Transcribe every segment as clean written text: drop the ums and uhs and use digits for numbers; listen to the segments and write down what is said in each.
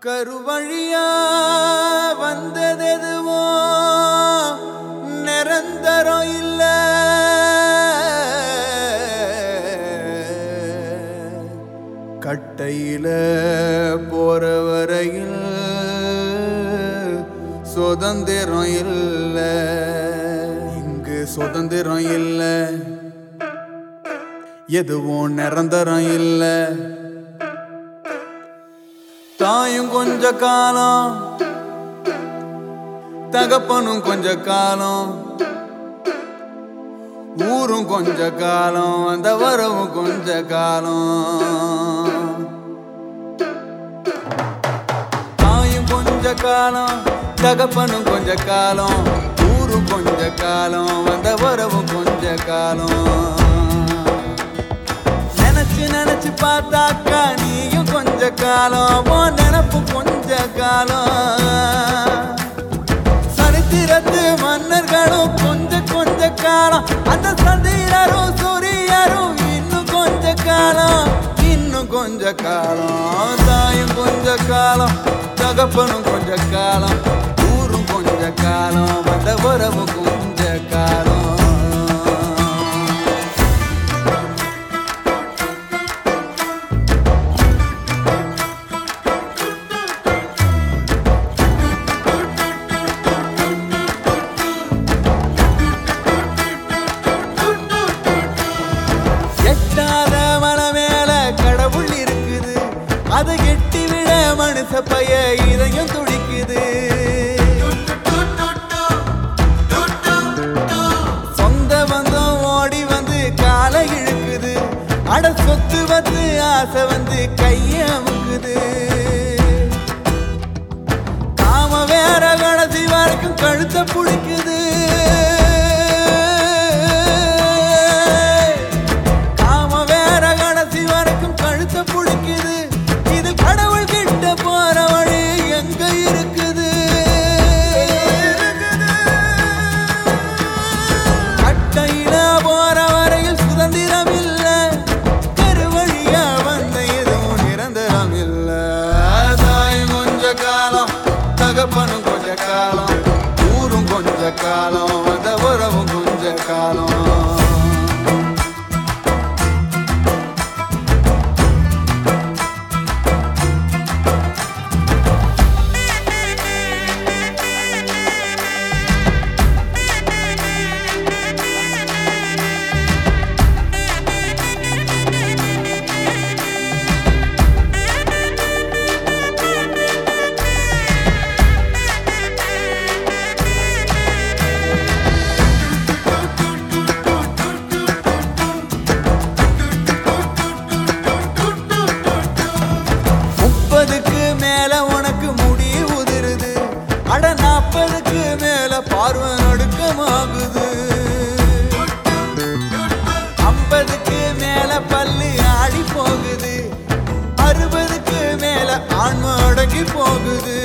கருவழியா வந்ததெதுவோ நிரந்தரம் இல்ல, கட்டையில போற வரையில் சுதந்திரம் இல்ல, இங்கு சுதந்திரம் இல்ல, எதுவும் நிரந்தரம் இல்ல. தாயும் கொஞ்ச காலம், தகப்பனும் கொஞ்ச காலம், ஊரும் கொஞ்ச காலம், அந்த வரவும் கொஞ்ச காலம். தாயும் கொஞ்ச காலம், தகப்பனும் கொஞ்ச காலம், ஊரும் கொஞ்ச காலம், அந்த வரவும் கொஞ்ச காலம். நினைச்சு நினைச்சு பார்த்தாக்கா நீயும் கொஞ்ச காலம், நினப்பு கொஞ்ச காலம். சரித்திரத்து மன்னர்களும் கொஞ்ச கொஞ்ச காலம், அந்த சந்திரரும் சூரியரும் இன்னும் கொஞ்ச காலம், இன்னும் கொஞ்ச காலம். தாயும் கொஞ்ச காலம், தகப்பனும் கொஞ்ச காலம், ஊரும் கொஞ்ச காலம், அந்த உறவு கொஞ்ச காலம். அதை எட்டி விட மனுஷ பைய இதயம் துடிக்குது. சொந்த பந்தம் ஓடி வந்து காலை இழுக்குது, அட சொத்து வந்து ஆசை வந்து கைய அமுக்குது. காம வேற கடைசி வரைக்கும் கழுத்த பிடிக்குது. காம வேற கடைசி வரைக்கும் கழுத்த பிடிக்குது. கடவுள் கிட்ட போற வழி எங்க இருக்குது? கட்டையில போற வரையில் சுதந்திரம் இல்ல, கருவழியா வந்த எதுவும் நிரந்தரம் இல்ல. தாயும் கொஞ்ச காலம், தகப்பனும் கொஞ்ச காலம், ஊரும் கொஞ்ச காலம், அந்த உறவும் கொஞ்ச காலம். உனக்கு முடி உதிருது, அட 40க்கு மேல பார்வை நடுக்கமாகுது. 50க்கு மேல பல்லு ஆடி போகுது, 60க்கு மேல ஆன்ம அடங்கி போகுது.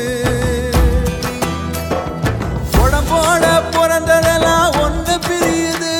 உடம்போட பிறந்ததெல்லாம் ஒன்று பிரியுது.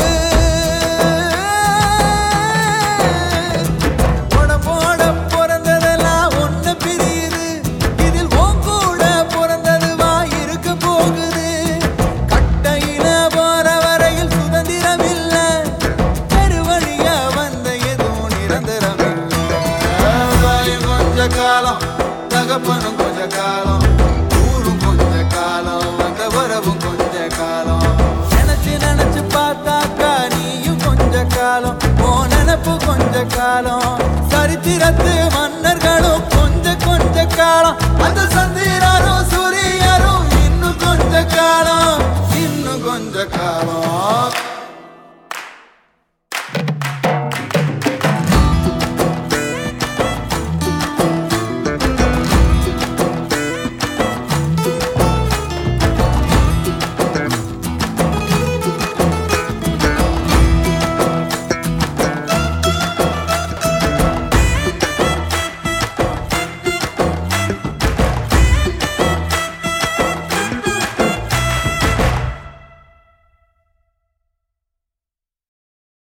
காலம், தகப்பனும் கொஞ்ச காலம், ஊரும் கொஞ்ச காலம், அந்த உறவும் கொஞ்ச காலம். நினைச்சு நினைச்சு பார்த்தாக்கா நீயும் கொஞ்ச காலம், நினப்பு கொஞ்ச காலம். சரித்திரத்து மன்னர்களும் கொஞ்ச கொஞ்ச காலம், அந்த சந்திரரும் சூரியரும் இன்னும் கொஞ்ச காலம், இன்னும் கொஞ்ச காலம்.